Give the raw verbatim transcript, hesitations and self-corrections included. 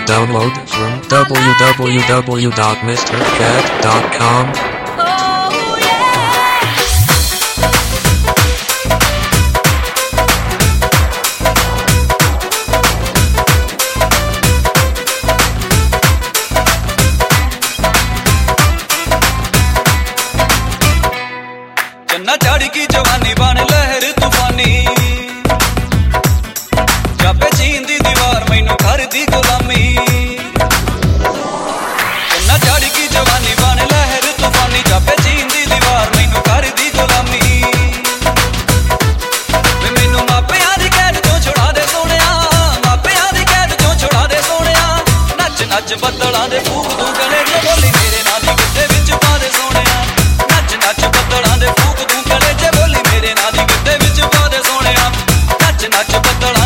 Download from w w w dot mister cat dot com. चन्ना चाड़ी की जवानी बन लहर तूफानी जापे चीन दी दीवार मैनू घर दी गुलामी चन्ना चाड़ी की जवानी बन लहर तूफानी जापे चीन दी दीवार मैनू घर दी गुलामी वे मैनू मापियां दी कैद चों छुड़ा दे सोहणिया मापियां दी कैद चों छुड़ा दे सोहणिया नच नच बदलां दे फूक तू गले च बोली मेरे नाल दी गिद्दे विच पा दे सोहणिया नच नच बदलां दे फूक तू गले च बोली मेरे नाल दी गिद्दे विच पा दे सोहणिया नच नच बदलां